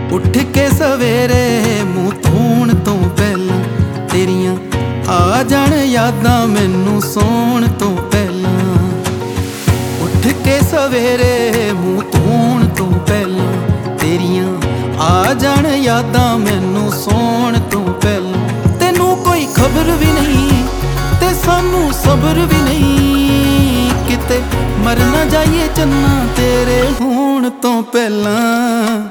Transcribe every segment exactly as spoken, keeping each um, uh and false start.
ਉੱਠ ਕੇ ਸਵੇਰੇ ਮੂੰਹ ਧੋਣ ਤੋਂ ਪਹਿਲਾਂ ਤੇਰੀਆਂ ਆ ਜਾਣ ਯਾਦਾਂ ਮੈਨੂੰ ਸੌਣ ਤੋਂ ਪਹਿਲਾਂ। ਉੱਠ ਕੇ ਸਵੇਰੇ ਮੂੰਹ ਧੋਣ ਤੋਂ ਪਹਿਲਾਂ ਤੇਰੀਆਂ ਆ ਜਾਣ ਯਾਦਾਂ ਮੈਨੂੰ ਸੌਣ ਤੋਂ ਪਹਿਲਾਂ। ਤੈਨੂੰ ਕੋਈ ਖਬਰ ਵੀ ਨਹੀਂ ਤੇ ਸਾਨੂੰ ਸਬਰ ਵੀ ਨਹੀਂ, ਕਿਤੇ ਮਰ ਨਾ ਜਾਈਏ ਚੰਨਾ ਤੇਰੇ ਹੋਣ ਤੋਂ ਪਹਿਲਾਂ।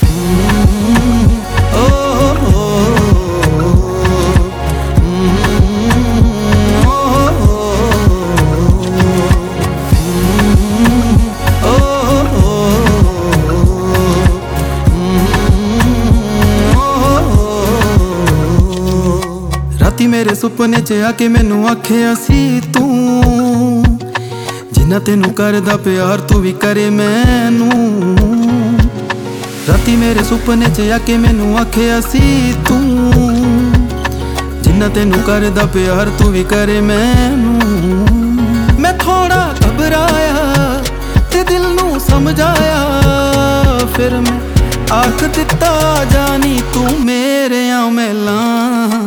ਰਾਤੀ ਮੇਰੇ ਸੁਪਨੇ 'ਚ ਆ ਕੇ ਮੈਨੂੰ ਆਖਿਆ ਸੀ ਤੂੰ, ਜਿੰਨਾ ਤੈਨੂੰ ਕਰਦਾ ਪਿਆਰ ਤੂੰ ਵੀ ਕਰੇ ਮੈਨੂੰ। ਰਾਤੀ ਮੇਰੇ ਸੁਪਨੇ 'ਚ ਆ ਕੇ ਮੈਨੂੰ ਆਖਿਆ ਸੀ ਤੂੰ, ਜਿੰਨਾ ਤੈਨੂੰ ਕਰਦਾ ਪਿਆਰ ਤੂੰ ਵੀ ਕਰੇ ਮੈਨੂੰ। ਮੈਂ ਥੋੜਾ ਘਬਰਾਇਆ ਤੇ ਦਿਲ ਨੂੰ ਸਮਝਾਇਆ, ਫਿਰ ਮੈਂ ਆਖ ਦਿੱਤਾ ਜਾਨੀ ਤੂੰ ਮੇਰਿਆਂ ਮਹਿਲਾਂ।